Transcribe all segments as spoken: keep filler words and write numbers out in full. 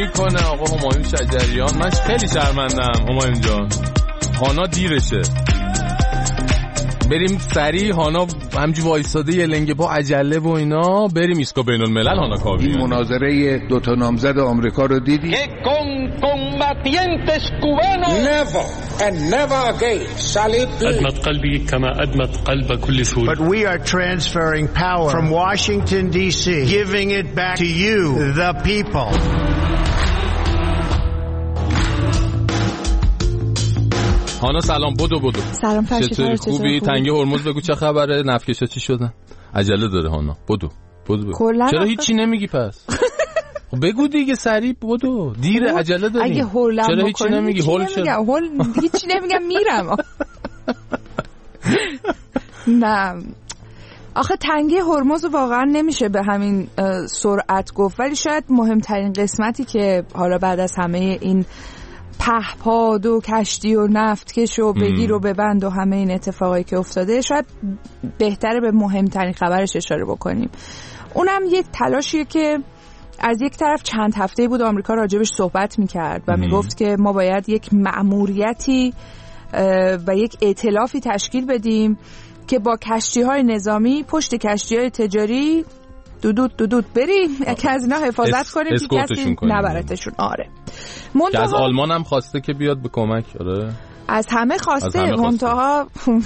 میکنه آقا همایون شجریان. من خیلی شرمندم همایون جان، هانا دیرشه، بریم سریع. هانا همجی وایساده یه لنگه با عجله و اینا، بریم ایسکا بین الملل. هانا کاوی این مناظره دو تا نامزد آمریکا رو دیدی؟ Never and never again shall it be. أدمت قلبي كما أدمت قلب كل سوري. But we are transferring power from Washington D C, giving it back to you, the people. هانا سلام. بدو بدو. سلام فرشید. چطوری؟ خوبی؟ تنگه هرمز بگو چه خبره؟ نفکشا چی شدن؟ عجله داره هانا. بدو بدو. چرا هیچی نمیگی پس؟ بگو دیگه سریع بدو. دیره، عجله داری. اگه هولم چرا هیچی نمیگی؟ هول چرا؟ هول هیچی نمیگم میرم. نه آخه تنگه هرمز واقعا نمیشه به همین سرعت گفت، ولی شاید مهمترین قسمتی که حالا بعد از همه این پهپاد و کشتی و نفتکش و بگیر و ببند و همه این اتفاقایی که افتاده، شاید بهتره به مهمترین خبرش اشاره بکنیم. اونم یه تلاشیه که از یک طرف چند هفته بود آمریکا راجبش صحبت میکرد و میگفت که ما باید یک مأموریتی و یک ائتلافی تشکیل بدیم که با کشتی‌های نظامی پشت کشتی‌های تجاری دودود دودود بریم که از اینا حفاظت کنیم که کسی نبرتشون. آره که از آلمان هم خواسته که بیاد به کمک. آره از همه خواسته. منتها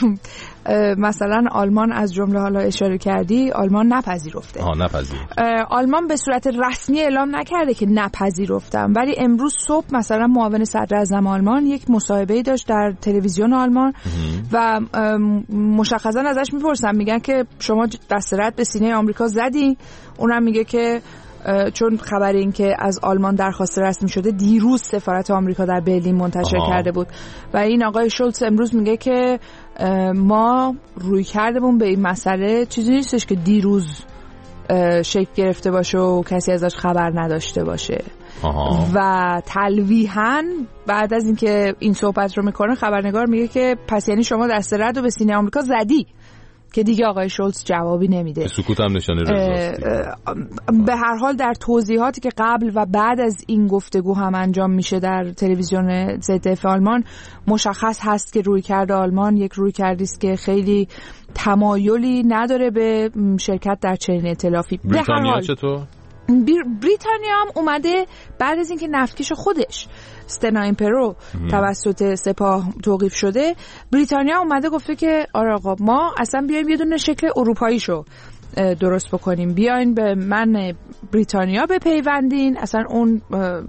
مثلا آلمان از جمله حالا اشاره کردی، آلمان نپذیرفته. آها نپذیرفت. آلمان به صورت رسمی اعلام نکرده که نپذیرفتم، ولی امروز صبح مثلا معاون صدر اعظم آلمان یک مصاحبه‌ای داشت در تلویزیون آلمان و مشخصا ازش میپرسن، میگن که شما دست رد به سینه آمریکا زدی؟ اونم میگه که چون خبر این که از آلمان درخواست رسمی شده دیروز سفارت آمریکا در برلین منتشر آها. کرده بود و این آقای شولتز امروز میگه که ما روی کردمون به این مسئله چیزی نیستش که دیروز شکل گرفته باشه و کسی ازش خبر نداشته باشه. آها. و تلویحاً بعد از اینکه این صحبت رو میکنه خبرنگار میگه که پس یعنی شما دست رد رو به سینه آمریکا زدی؟ که دیگه آقای شولتز جوابی نمیده. سکوت هم نشانه رضایتی. به هر حال در توضیحاتی که قبل و بعد از این گفتگو هم انجام میشه در تلویزیون زدف آلمان مشخص هست که رویکرد آلمان یک رویکردی است که خیلی تمایلی نداره به شرکت در چنین ائتلافی. بریتانیا چطور؟ بریتانیا هم اومده بعد از اینکه نفتکش خودش استنا ایمپرو توسط سپاه توقیف شده، بریتانیا اومده گفته که آره آقا ما اصلا بیایم یه دونه شکل اروپاییشو درست بکنیم، بیاین به من بریتانیا بپیوندین، اصلا اون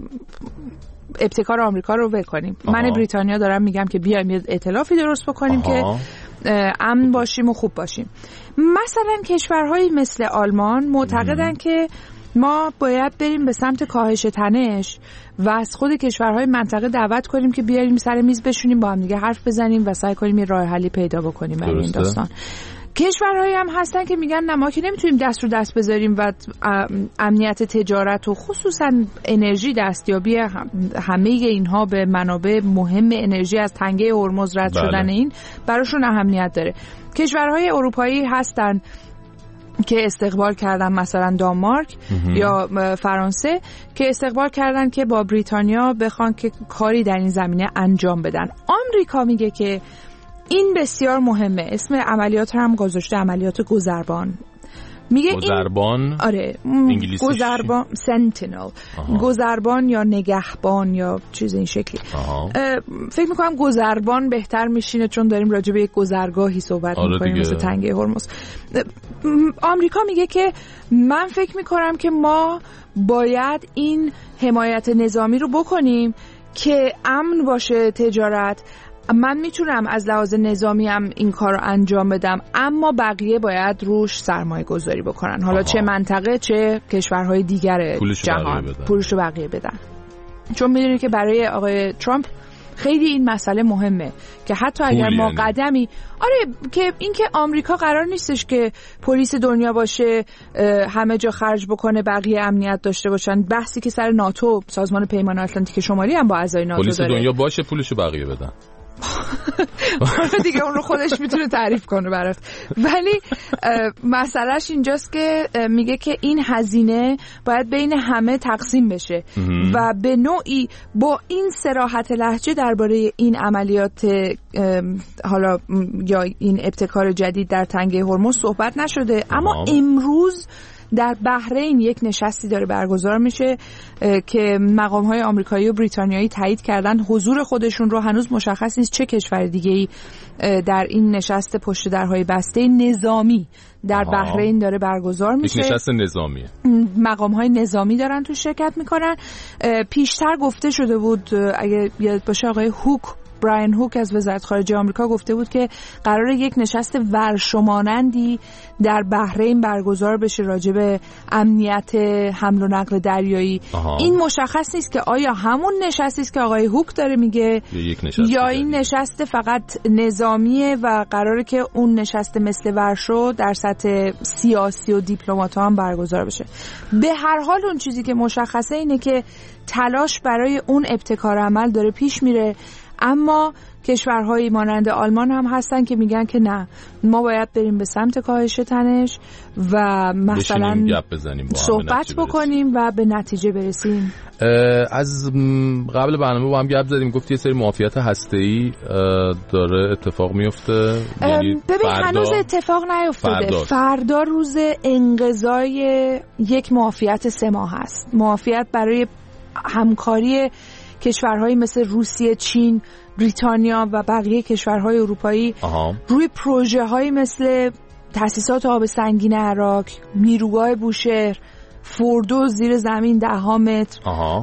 ابتکار آمریکا رو بکنیم. من بریتانیا دارم میگم که بیایم یه ائتلافی درست بکنیم آها. که امن باشیم و خوب باشیم. مثلا کشورهایی مثل آلمان معتقدن ام. که ما باید بریم به سمت کاهش تنش و از خود کشورهای منطقه دعوت کنیم که بیاریم سر میز بشونیم با هم دیگه حرف بزنیم و سعی کنیم یه راه حلی پیدا بکنیم برای این داستان. کشورهایی هم هستن که میگن نه ما که نمیتونیم دست رو دست بذاریم و امنیت تجارت و خصوصا انرژی دستیابی همه اینها به منابع مهم انرژی از تنگه هرمز رد بله. شدن این براشون اهمیت داره. کشورهای اروپایی هستن که استقبال کردن، مثلا دانمارک یا فرانسه که استقبال کردن که با بریتانیا بخوان که کاری در این زمینه انجام بدن. آمریکا میگه که این بسیار مهمه، اسم عملیات هم گذاشته عملیات گذربان. میگه گذربان این... آره گذربان سنتینل، گذربان یا نگهبان یا چیز این شکلی. فکر میکنم گذربان بهتر میشینه چون داریم راجع به یک گذرگاهی صحبت آره میکنیم مثل تنگه هرمز. آمریکا میگه که من فکر میکنم که ما باید این حمایت نظامی رو بکنیم که امن باشه تجارت. من میتونم از لحاظ نظامی هم این کار رو انجام بدم، اما بقیه باید روش سرمایه گذاری بکنن، حالا آها. چه منطقه چه کشورهای دیگر جهان پولش رو بقیه بدن. چون میدونی که برای آقای ترامپ خیلی این مسئله مهمه که حتی اگر ما یعنی. قدمی آره که این که آمریکا قرار نیستش که پلیس دنیا باشه همه جا خرج بکنه بقیه امنیت داشته باشن. بحثی که سر ناتو، سازمان پیمان آتلانتیک شمالی هم با اعضای ناتو پلیس داره. پلیس دنیا باشه پولشو بقیه بدن. دیگه اون رو خودش میتونه تعریف کنه برات. ولی مسئلهش اینجاست که میگه که این هزینه باید بین همه تقسیم بشه و به نوعی با این صراحت لهجه درباره این عملیات حالا یا این ابتکار جدید در تنگه هرمز صحبت نشده. اما امروز در بحرین یک نشستی داره برگزار میشه که مقام‌های آمریکایی و بریتانیایی تایید کردن حضور خودشون رو. هنوز مشخص نیست چه کشور دیگه‌ای در این نشست پشت درهای بسته نظامی در بحرین داره برگزار میشه. یک نشست نظامیه. مقام‌های نظامی دارن تو شرکت میکنن. پیشتر گفته شده بود، اگه یاد باشه آقای هوک براین هوک از وزارت خارجه آمریکا گفته بود که قراره یک نشست ورشمانندی در بحرین برگزار بشه راجع به امنیت حمل و نقل دریایی. آها. این مشخص نیست که آیا همون نشستی است که آقای هوک داره میگه یا این نشست فقط نظامیه و قراره که اون نشست مثل ورشو در سطح سیاسی و دیپلمات‌ها هم برگزار بشه. به هر حال اون چیزی که مشخصه اینه که تلاش برای اون ابتکار عمل داره پیش میره، اما کشورهایی مانند آلمان هم هستن که میگن که نه، ما باید بریم به سمت کاهش تنش و مثلا صحبت بکنیم و به نتیجه برسیم. از قبل برنامه با هم گپ زدیم، گفتی یه سری معافیت هسته‌ای داره اتفاق میفته. یعنی ببین هنوز اتفاق نیفتاده. فردا. فردا روز انقضای یک معافیت سه ماه هست. معافیت برای همکاری کشورهایی مثل روسیه، چین، بریتانیا و بقیه کشورهای اروپایی آها. روی پروژه هایی مثل تأسیسات آب سنگین عراق، نیروگاه بوشهر، فوردو زیر زمین ده ها متر،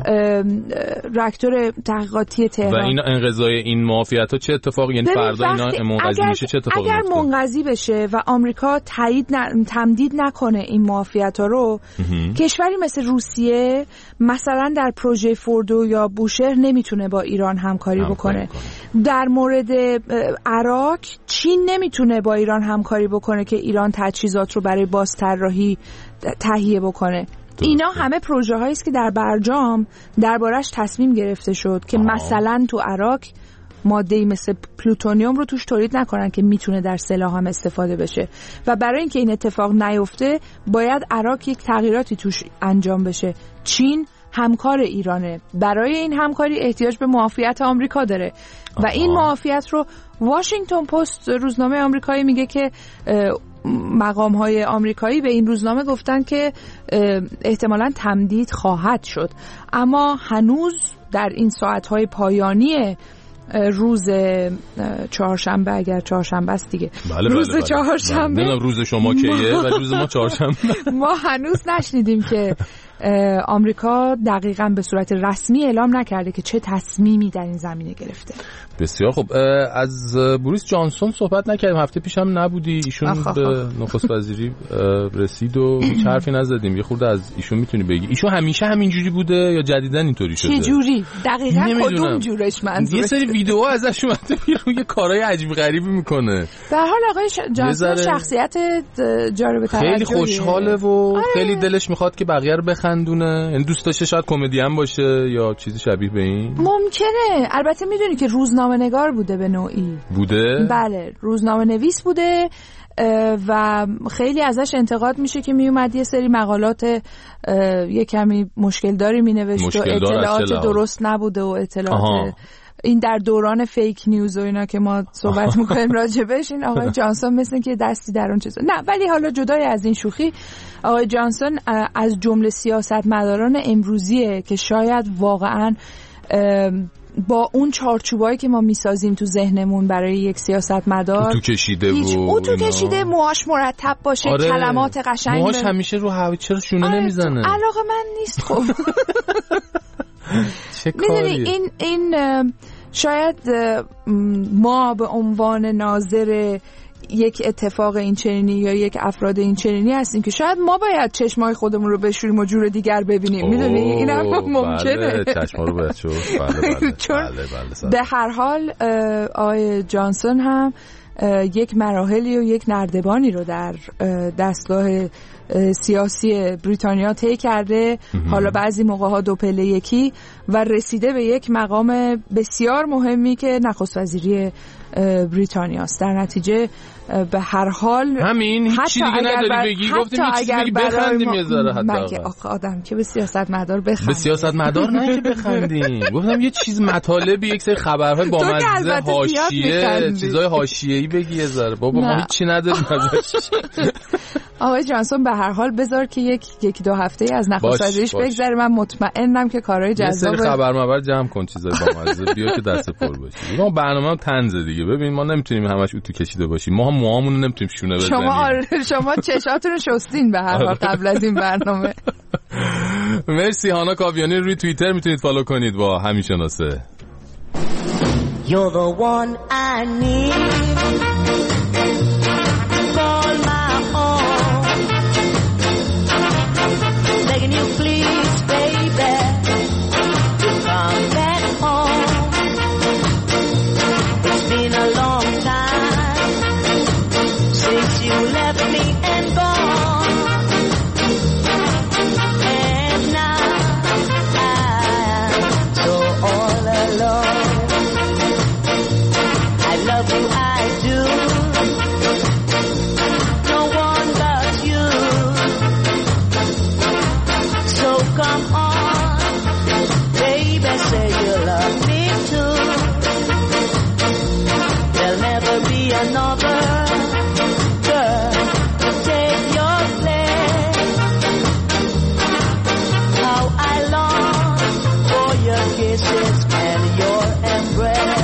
راکتور تحقیقاتی تهران. و این انقضای این معافیت ها چه اتفاقی؟ یعنی فردا اینا منقضی میشه چه اتفاقی اگر میفته؟ منقضی بشه و آمریکا تایید ن... تمدید نکنه این معافیت ها رو، کشوری مثل روسیه مثلا در پروژه فوردو یا بوشهر نمیتونه با ایران همکاری بکنه. در مورد عراق چین نمیتونه با ایران همکاری بکنه که ایران تجهیزات رو برای بازطراحی تهیه بکنه. اینا همه پروژه هایی است که در برجام دربارش تصمیم گرفته شد که آه. مثلا تو عراق ماده‌ای مثل پلوتونیوم رو توش تولید نکنن که میتونه در سلاح هم استفاده بشه. و برای اینکه این اتفاق نیفته باید عراق یک تغییراتی توش انجام بشه. چین همکار ایرانه، برای این همکاری احتیاج به معافیت آمریکا داره و آه. این معافیت رو واشنگتن پست روزنامه آمریکایی میگه که مقام‌های آمریکایی به این روزنامه گفتن که احتمالاً تمدید خواهد شد، اما هنوز در این ساعت‌های پایانی روز چهارشنبه، اگر چهارشنبه است دیگه بله روز بله چهارشنبه بله. روز شما کیه و روز ما چهارشنبه. ما هنوز نشنیدیم که آمریکا دقیقاً به صورت رسمی اعلام نکرده که چه تصمیمی در این زمینه گرفته. بسیار خب. از بوریس جانسون صحبت نکردیم، هفته پیش هم نبودی، ایشون آخ آخ. به نخست وزیری رسید و هیچ حرفی نزدیم. یه خورده از ایشون میتونی بگی ایشون همیشه همینجوری بوده یا جدیدن اینطوری شده؟ چه جوری؟ دقیقاً کدوم جورش منظورش؟ یه سری ویدیوها ازش اومده بیرون یه کارهای عجیب غریبی میکنه. به هر حال آقای جانسون شخصیت جالب توجهی، خیلی خوشحاله و آره. خیلی دلش میخواد که بقیه رو بخندونه. یعنی دوست داشته شاید کمدین باشه یا چیزی شبیه به این. ممکنه. البته میدونی که روزنامه نگار بوده به نوعی. بوده؟ بله، روزنامه نویس بوده و خیلی ازش انتقاد میشه که میومد یه سری مقالات یه کمی مشکل داری مینوشت و اطلاعات درست نبوده و اطلاعات آها. این در دوران فیک نیوز و اینا که ما صحبت میکنیم راجبش، این آقای جانسون مثل که دستی در اون چیزا نه. ولی حالا جدای از این شوخی، آقای جانسون از جمله سیاستمداران امروزیه که شاید واقعاً با اون چارچوبایی که ما میسازیم تو ذهنمون برای یک سیاستمدار تو کشیده و او تو کشیده، موهاش مرتب باشه، آره. کلمات قشنگ، موهاش همیشه رو هوا، چرا شونه آره. نمیزنه؟ علاقه من نیست. خب میدونی این این شاید ما به عنوان ناظر یک اتفاق این چنینی یا یک افراد این چنینی هستیم که شاید ما باید چشمای خودمون رو بشوریم و جور دیگر ببینیم. میدونی این هم ممکنه. بله چشما رو باید شور. بله بله. چون بله بله. به هر حال آقای جانسون هم یک مراحلی و یک نردبانی رو در دستگاه سیاسی بریتانیا طی کرده، حالا بعضی موقع‌ها دو پله یکی، و رسیده به یک مقام بسیار مهمی که نخست وزیری بریتانیا است. در نتیجه به هر حال همین هیچ چیزی دیگه نداری بگی، گفتیم یه چیزی بگی بخندیم یه ذره. حتی مگه آخه آدم که به سیاستمدار بخندیم؟ به سیاستمدار نه که بخندیم، گفتم یه چیز مطالبی، یک سری خبرهای بامزه حاشیه، چیزای حاشیه‌ای بگی یه ذره. بابا ما هیچی نداریم ازش. آقای جانسون به هر حال بذار که یک یک دو هفته از نخست وزیریش بگذره، من مطمئنم که کارهای جذاب. یه سری خبر مبر جمع کن، چیزای بامزه بیا که دست پر باشه. ما برنامه‌ام طنز دیگه. ببین ما نمیتونیم همش اتو کشیده باشیم، ما هم موامون رو نمیتونیم شونه بزنیم. شما آره شما چشاتون رو شستین به هر حال قبل از این برنامه. مرسی. هانا کاویانی روی توییتر میتونید فالو کنید با همین شناسه. You're the one I need. Call my own. Begging you please, baby, to come back home. It's been a long time since you left me and gone. And now I'm so all alone. I love you, I do. No one but you. So come on, baby, say you love me too. There'll never be another girl to take your place. How I long for your kisses and your embrace.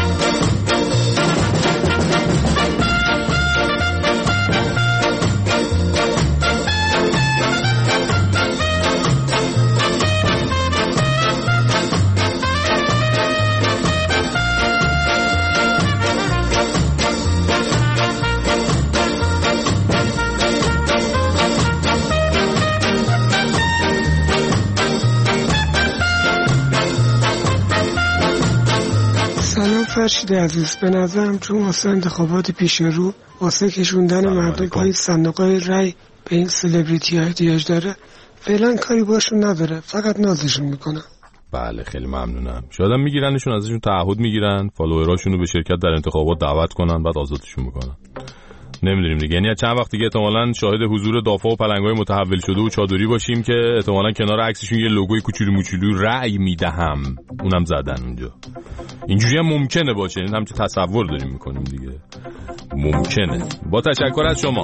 فرشید عزیز، به نظرم چون واسه انتخابات پیش رو واسه کشوندن مردم پای صندوقای رای به این سلبریتی ها احتیاج داره، فعلا کاری باشون نداره، فقط نازشون میکنه. بله خیلی ممنونم. شاید هم میگیرنشون، ازشون تعهد میگیرن فالووراشون رو به شرکت در انتخابات دعوت کنن، بعد آزادشون میکنن. نمیدونیم دیگه. یعنی چند وقت دیگه احتمالاً شاهد حضور دافع و پلنگای متحول شده و چادری باشیم که احتمالاً کنار عکسشون یه لوگوی کوچولو موچولو رأی میدهم اونم زدن اونجا. اینجوری هم ممکنه باشه، این هم که تصور داریم میکنیم دیگه. ممکنه. با تشکر از شما.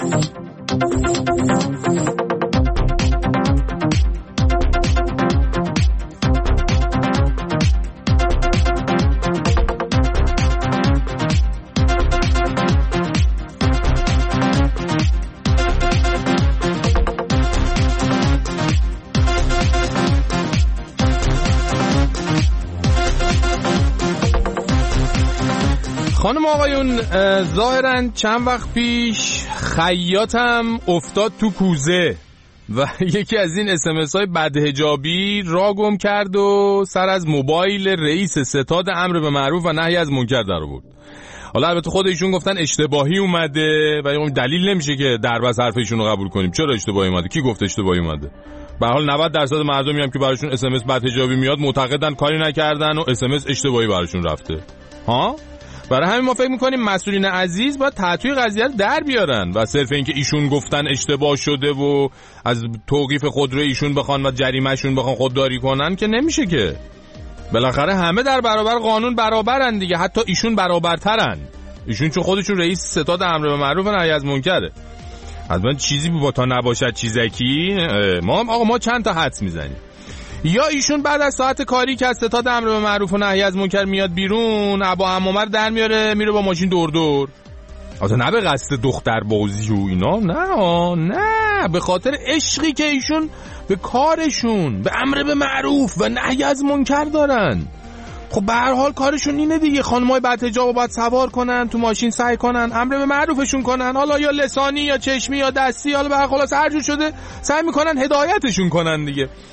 خانم آقایون، ظاهراً چند وقت پیش خیاطم افتاد تو کوزه و یکی از این اس ام اس های بدحجابی را گم کرد و سر از موبایل رئیس ستاد امر به معروف و نهی از منکر در آورد. حالا البته خود ایشون گفتن اشتباهی اومده و دلیل نمیشه که در بس حرف ایشون رو قبول کنیم. چرا اشتباهی اومده؟ کی گفت اشتباهی اومده؟ به هر حال نود درصد مردمی هم که براشون اس ام اس بدحجابی میاد معتقدن کاری نکردن و اس ام اس اشتباهی براشون رفته. ها؟ برای همین ما فکر میکنیم مسئولین عزیز باید تعطیل قضیه رو در بیارن و صرف اینکه ایشون گفتن اشتباه شده و از توقیف خودرو ایشون بخوان و جریمهشون بخوان خودداری کنن که نمیشه که. بالاخره همه در برابر قانون برابرن دیگه، حتی ایشون برابرترن. ایشون چون خودشون رئیس ستاد امر به معروف و نهی از منکره. حتما چیزی با تا نباشد چیزکی. ما آقا ما چند تا حدس میزنیم. یا ایشون بعد از ساعت کاری که از ستاد امر به معروف و نهی از منکر میاد بیرون، ابا عمومر در میاره میره با ماشین دور دور. آخه نه به قصد دختر بازی و اینا، نه نه، به خاطر عشقی که ایشون به کارشون، به امر به معروف و نهی از منکر دارن. خب به هر حال کارشون اینه دیگه، خانمای بدحجابو باید سوار کنن تو ماشین، سعی کنن امر به معروفشون کنن، حالا یا لسانی یا چشمی یا دستی، حالا به هر خلاص هر جور شده سعی میکنن هدایتشون کنن دیگه.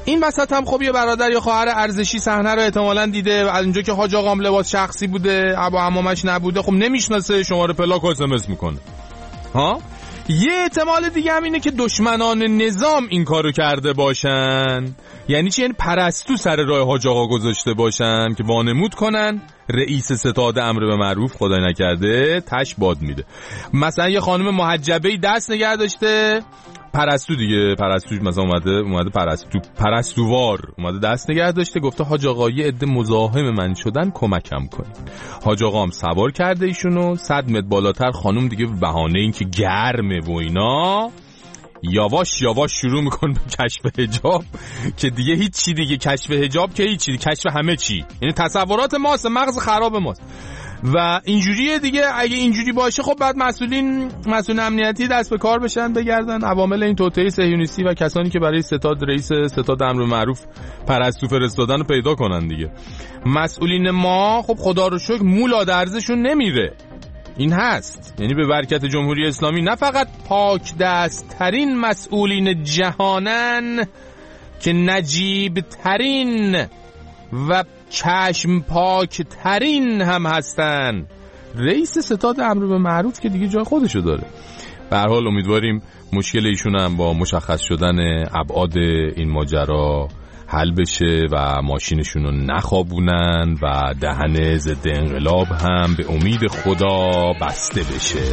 این وسط هم خب یه برادر یا خواهر ارزشی صحنه رو احتمالاً دیده و از اونجا که حاج آقام لباس شخصی بوده، ابا عمامش نبوده، خب نمیشناسه، شماره پلاک اس ام اس میکنه. ها یه احتمال دیگه هم اینه که دشمنان نظام این کارو کرده باشن. یعنی چی؟ یعنی پرستو سر راه حاج آقا گذاشته باشن که وانمود کنن رئیس ستاد امر به معروف خدای نکرده تش باد میده. مثلا یه خانم محجبه‌ای دست نگه داشته، پرستو دیگه، پرستو مثلا اومده اومده پرستو پرستووار اومده دست نگه داشته، گفته حاج آقا یه عده مزاحم من شدن کمکم کنید. حاج آقا هم سوار کرده ایشونو صد متر بالاتر. خانم دیگه بهانه این که گرمه و اینا یواش یواش شروع میکنه به کشف حجاب که دیگه هیچ چی دیگه، کشف حجاب که هیچ چی، کشف همه چی، یعنی تصورات ماست، مغز خراب ماست و اینجوریه دیگه. اگه اینجوری باشه خب بعد مسئولین مسئول امنیتی دست به کار بشن، بگردن عوامل این توطئه صهیونیستی و کسانی که برای ستاد رئیس ستاد امر معروف پرستو فرستادن رو پیدا کنن دیگه. مسئولین ما خب خدا رو شکر مولا درزشون نمیره، این هست. یعنی به برکت جمهوری اسلامی نه فقط پاک دست ترین مسئولین جهانن که نجیب ترین و چشم پاک ترین هم هستن. رئیس ستاد امر به معروف که دیگه جای خودشو داره. به هر حال امیدواریم مشکل ایشون هم با مشخص شدن ابعاد این ماجرا حل بشه و ماشینشون رو نخوابونن و دهن ضد انقلاب هم به امید خدا بسته بشه.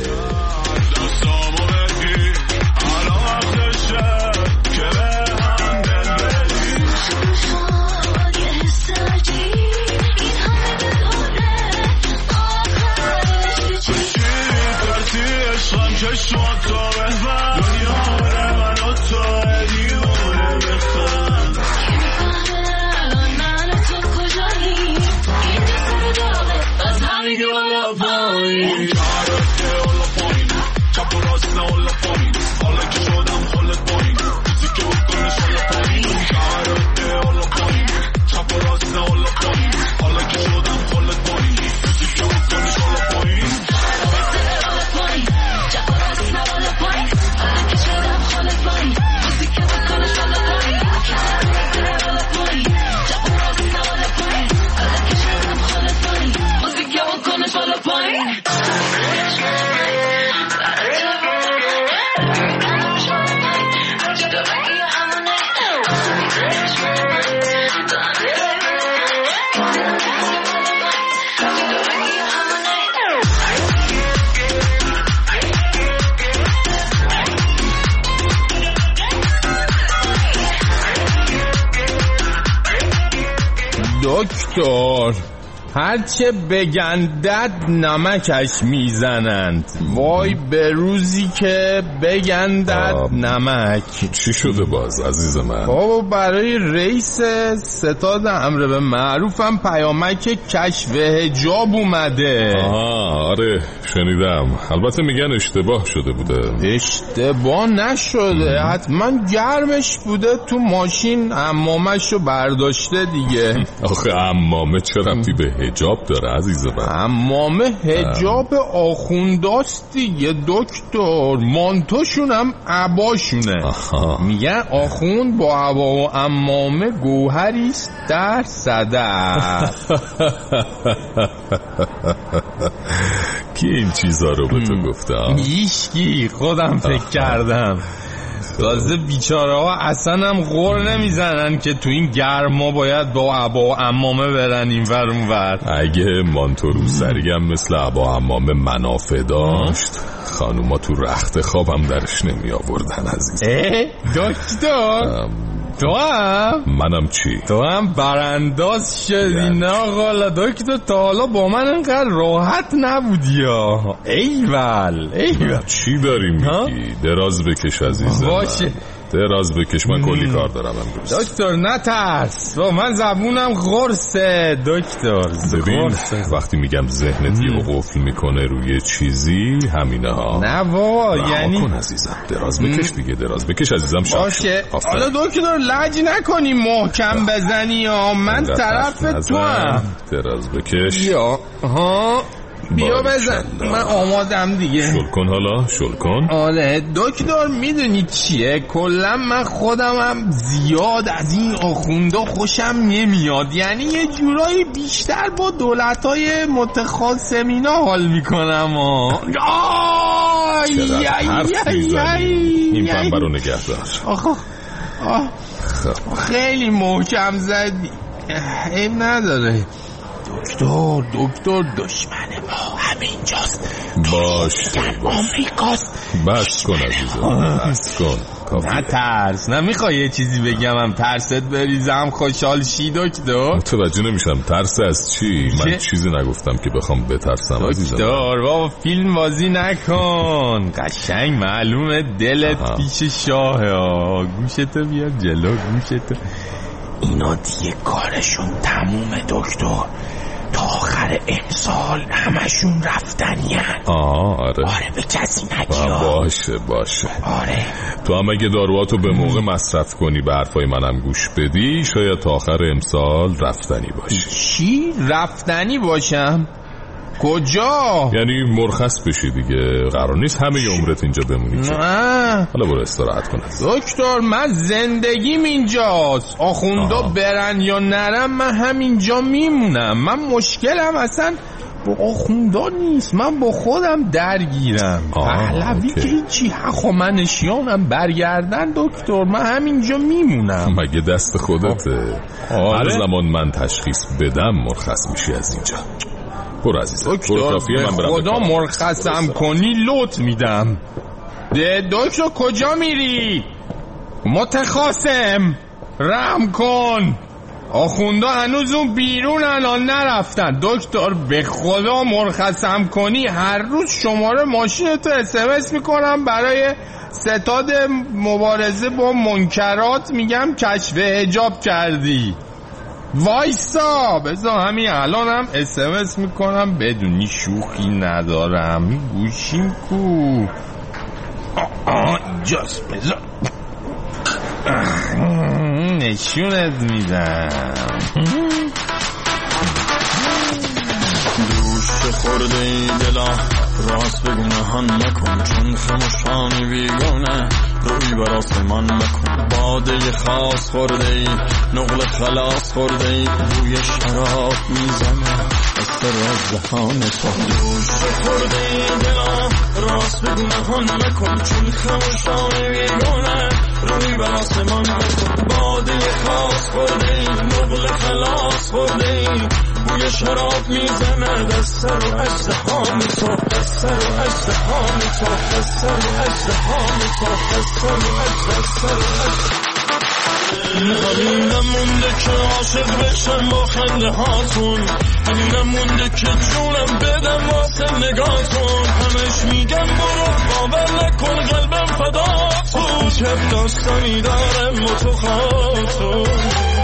دکتر هرچه بگندد نمکش میزنند، وای به روزی که بگندد نمک. چی شده باز عزیز من؟ بابا برای رئیس ستاد امر به معروفم پیامک کشف حجاب اومده. آها آره شنیدم، البته میگن اشتباه شده بوده. اشتباه نشده، حتما گرمش بوده تو ماشین، عمامش رو برداشته دیگه. آخه عمامه چه ربطی به حجاب داره عزیز من؟ عمامه حجاب آخونداست دیگه دکتر، مانتوشون هم عباشونه. میگن آخوند با عبا و عمامه گوهریست در صدف. کی این چیزا رو به تو گفتم؟ هیچکی، خودم فکر کردم. تازه بیچاره ها اصلا هم غور نمیزنن که تو این گرما باید با عبا و عمامه برن این ور اون ور. اگه مانتو روسری هم مثل عبا و عمامه منافع داشت خانوما تو رخت خوابم درش نمی آوردن عزیز. اه دکتر تو هم؟ منم چی؟ تو هم برانداز شدی. نه غالا دکتر تا حالا با من انقدر راحت نبودی ها. ایول ایول. چی داری میگی؟ دراز بکش عزیزم. باشه دراز بکش، من کلی کار دارم امروز. دکتر نترس، من زبونم قرصه دکتر. ببین وقتی میگم ذهنت یه قفل میکنه روی چیزی همینه ها. نه بابا یعنی کن عزیزم، دراز بکش دیگه، دراز بکش عزیزم. باشه حالا دکتر لج نکنی محکم بزنی ها، من طرف تو هم. دراز بکش یا ها بیا بزن، من آمادم دیگه. شل کن حالا، شل کن. آره دکتر میدونی چیه، کلا من خودم هم زیاد از این آخوندا خوشم نمیاد، یعنی یه جورایی بیشتر با دولتای متخاصمینا حال میکنم. آی این پنبه رو نگه دار. خیلی محکم زدی، عیب نداره. دکتر دکتر دشمن ما همینجاست، باشه آمریکاست. بس کن عزیزم، بس کن. نه ترس، نمیخوای یه چیزی بگم هم ترست بریزم خوشحال شی دکتر؟ متوجه نمیشم ترس از چی؟ من چیزی نگفتم که بخوام بترسم عزیزم. دکتر بابا فیلم بازی نکن، قشنگ معلومه دلت پیش شاهه. گوشتو بیار جلو، گوشتو. اینا دیگه کارشون تمومه دکتر، تا آخر امسال همشون رفتنین. آه آره آره به کسی نگیا. باشه باشه. آره تو هم اگه دارواتو به موقع مصرف کنی به حرفای منم گوش بدی شاید تا آخر امسال رفتنی باشی. چی؟ رفتنی باشم؟ کجا؟ یعنی مرخص بشی دیگه، قرار نیست همه عمرت اینجا بمونی. نه حالا برو استراحت کن. دکتر من زندگیم اینجاست، آخوندا برن یا نرم من همینجا میمونم. من مشکلم اصلا با آخوندا نیست، من با خودم درگیرم. پهلوی که هیچی، هخامنشیانم برگردن دکتر من همینجا میمونم. مگه دست خودته؟ هر زمان من تشخیص بدم مرخص میشی از اینجا. برو عزیزم، برو کافیه، من برم. خدا مرخصم کنی لوت میدم. دکتر کجا میری؟ متخاصم رحم کن، آخوندا هنوز اون بیرون الان نرفتن. دکتر به خدا مرخصم کنی هر روز شماره ماشینتو اس ام اس میکنم برای ستاد مبارزه با منکرات، میگم کشف حجاب کردی. وایسا بذار همین الان هم اس ام اس میکنم، بدونی شوخی ندارم. گوشیم کو؟ آه اینجاست، بذار نشونت میدم. دوش خورده ای دلا راست بگو نهان نکن، چون خموشانی بیگانه روی بر آسمان مکن. باده خاص خورده ای نقل خلاص خورده ای، بوی شراب میزنه از سر از دهان تو. دوش خورده ای دلا راست بگو نهان نکن، چون خموشانی بیگانه روی بر آسمان مکن. باده خاص خورده ای نقل خلاص خورده ای، بوی شراب میزنه دست سر و ازدهان تو، دست سر و ازدهان تو، دست سر و ازدهان تو، دست سر و ازدهان. همین نمونده که عاشق بشم با خنده هاتون، همین نمونده که جونم بدم واسه نگاهتون. همش میگم برو باور نکن قلبم فداتون، چه داستانی داره متخاطون.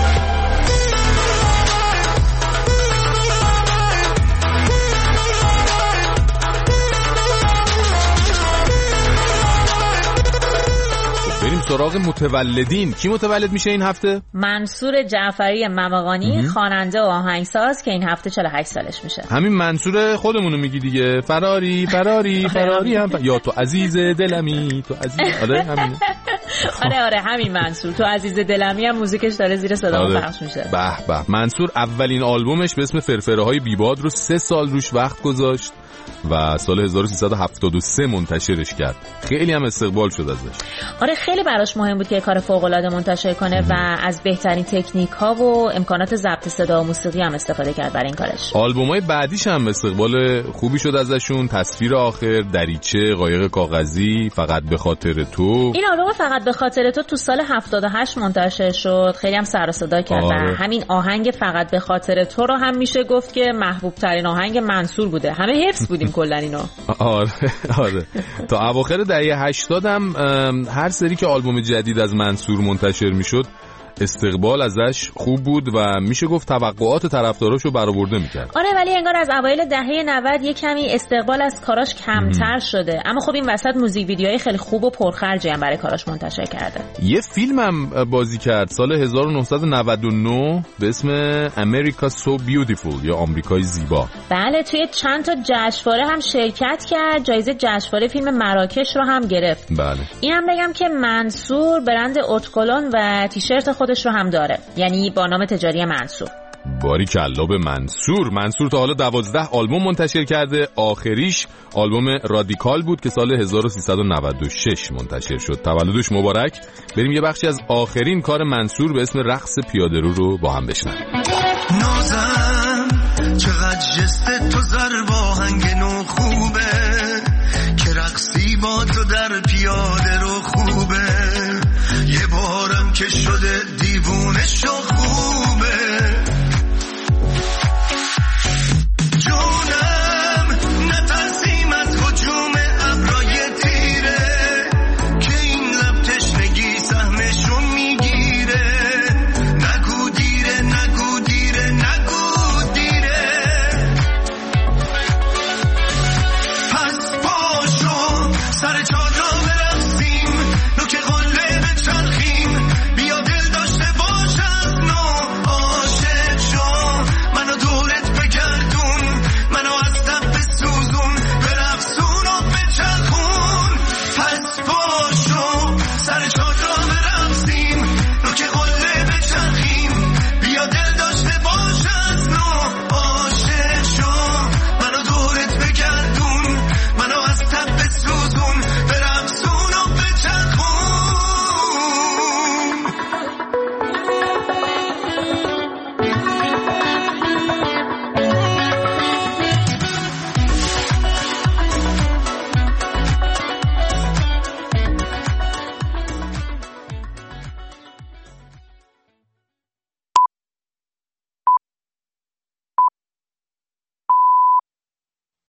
بریم سراغ متولدین. کی متولد میشه این هفته؟ منصور جعفری مماقانی، خواننده و آهنگساز که این هفته چهل و هشت سالش میشه. همین منصور خودمونو میگی دیگه، فراری فراری فراری هم ف... یا تو عزیز دلمی، تو عزیز. آره همین. آره آره همین منصور، تو عزیز دلمی هم موزیکش داره زیر صدامون پخش میشه. به به. منصور اولین آلبومش به اسم فرفره های بیباد رو سه سال روش وقت گذاشت و سال هزار و سیصد و هفتاد و سه منتشرش کرد. خیلی هم استقبال شد ازش. آره خیلی براش مهم بود که کار فوق‌العاده منتشر کنه ام. و از بهترین تکنیک ها و امکانات ضبط صدا و موسیقی هم استفاده کرد برای این کارش. آلبوم‌های بعدیش هم استقبال خوبی شد ازشون. تصویر آخر، دریچه، قایق کاغذی، فقط به خاطر تو. این آلبوم فقط به خاطر تو تو سال هفتاد و هشت منتشر شد، خیلی هم سر و صدا کرد. آره. و همین آهنگ فقط به خاطر تو رو هم میشه گفت که محبوب ترین آهنگ منصور بوده. همه حفظ بودیم کلا اینو. آره آره. تا اواخر دهه هشتاد هم هر سری که آلبوم جدید از منصور منتشر میشد استقبال ازش خوب بود و میشه گفت توقعات طرفداراشو برآورده میکرد. آره ولی انگار از اوایل دهه نود یه کمی استقبال از کاراش کمتر مم. شده. اما خب این وسط موزیک ویدیوهای خیلی خوب و پرخرجی هم برای کاراش منتشر کرده. یه فیلم هم بازی کرد سال هزار و نهصد و نود و نه به اسم امریکا سو بیوتیفول یا آمریکای زیبا. بله توی چند تا جشنواره هم شرکت کرد، جایزه جشنواره فیلم مراکش رو هم گرفت. بله. اینم بگم که منصور برند اوتکلون و تیشرت خودش رو هم داره، یعنی با نام تجاری منصور. باری کلا به منصور. منصور تا حالا دوازده آلبوم منتشر کرده، آخریش آلبوم رادیکال بود که سال هزار و سیصد و نود و شش منتشر شد. تولدش مبارک. بریم یه بخشی از آخرین کار منصور به اسم رقص پیاده رو رو با هم بشنویم. نازم چقدر جست تو زرباهنگ